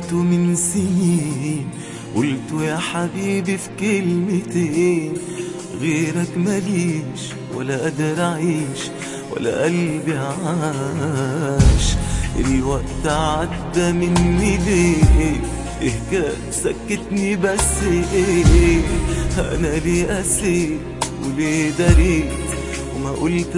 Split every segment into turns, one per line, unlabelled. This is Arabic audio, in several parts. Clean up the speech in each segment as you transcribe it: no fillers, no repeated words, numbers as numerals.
داريته من سنين، قلته يا حبيبي في كلمتين، غيرك ماليش ولا قادر أعيش ولا قلبي عاش. الوقت عدى مني ليه؟ إيه كان سكتني بس إيه؟ أنا ليه قسيت وليه داريت وما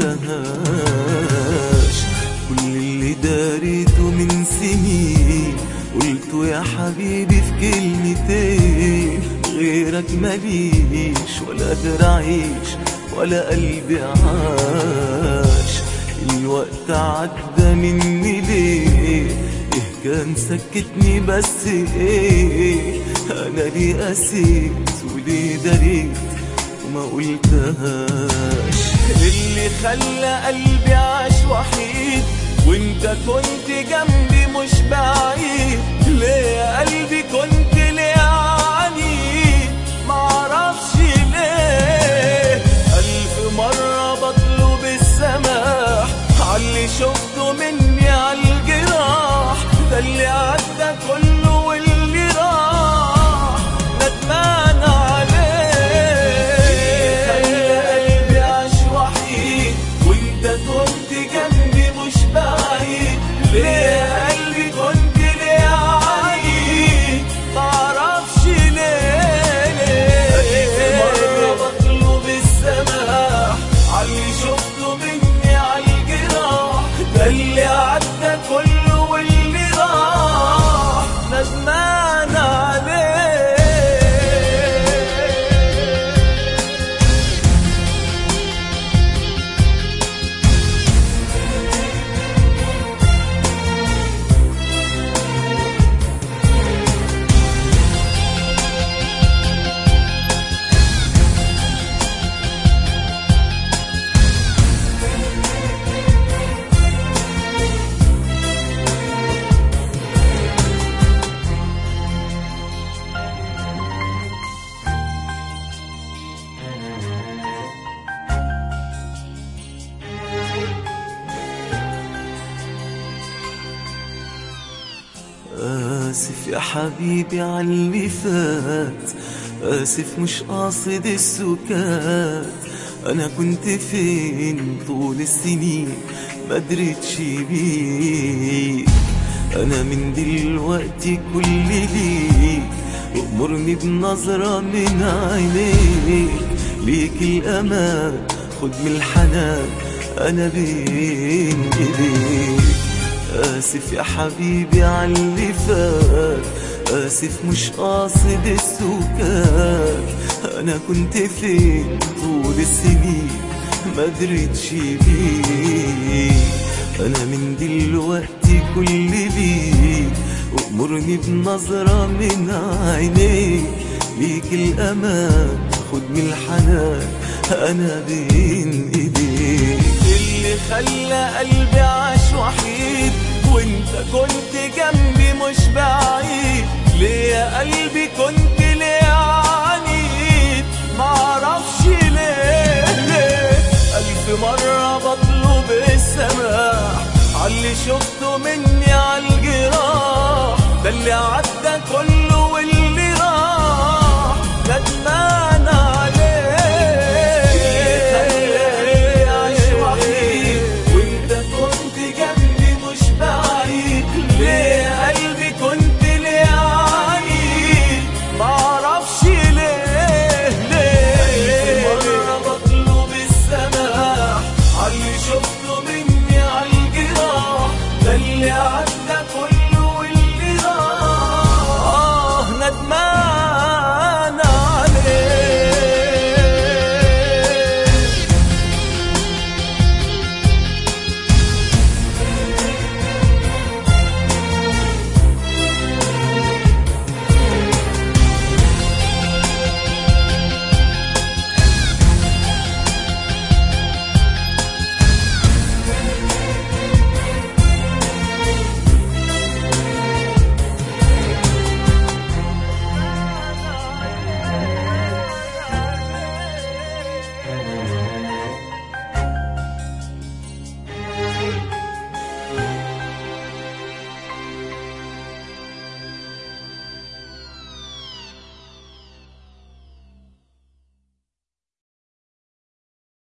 قلتهاش؟ كل اللي داريته من سنين قلته يا حبيبي في كلمتين، غيرك ماليش ولا قادر أعيش ولا قلبي عاش. الوقت عدى مني ليه؟ إيه كان سكتني بس إيه؟ أنا ليه قسيت وليه داريت وما قلتهاش؟ اللي خلى قلبي عاش وحيد وانت كنت جنبي مش بعيد، ليه يا قلبي كنت ليه عنيد؟ معرفش ليه. 1000 مرة بطلب السماح عاللي شفته مني عالجراح، ده اللي عدى كله واللي راح ندمان عليه. خلى قلبي عاش وحيد وانت كنت جنبي مش بعيد، ليه يا قلبي كنت ليه عنيد؟ معرفش ليه. 1000 مرة بطلب السماح عاللي شفته مني عالجراح، ده اللي عدى كله واللي راح ندمان عليه. آسف يا حبيبي عاللي فات، آسف مش قاصد السكات. أنا كنت فين طول السنين مدرتش بيك؟ أنا من دلوقتي كل ليك، أمرني بنظرة من عينيك. ليك الأمان خد من الحنان أنا بين إيديك. آسف يا حبيبي عاللي فات، آسف مش قاصد السكات. أنا كنت فين طول السنين مدرتش بيك؟ أنا من دلوقتي كل ليك، أمرني بنظرة من عينيك. ليك الأمان خد من الحنان أنا بين إيديك. اللي خلى قلبي عاش وحيد وانت كنت جنبي مش بعيد، ليه يا قلبي كنت ليه عنيد؟ معرفش ليه. 1000 مرة بطلب السماح عاللي شفته مني عالجراح، ده اللي عدى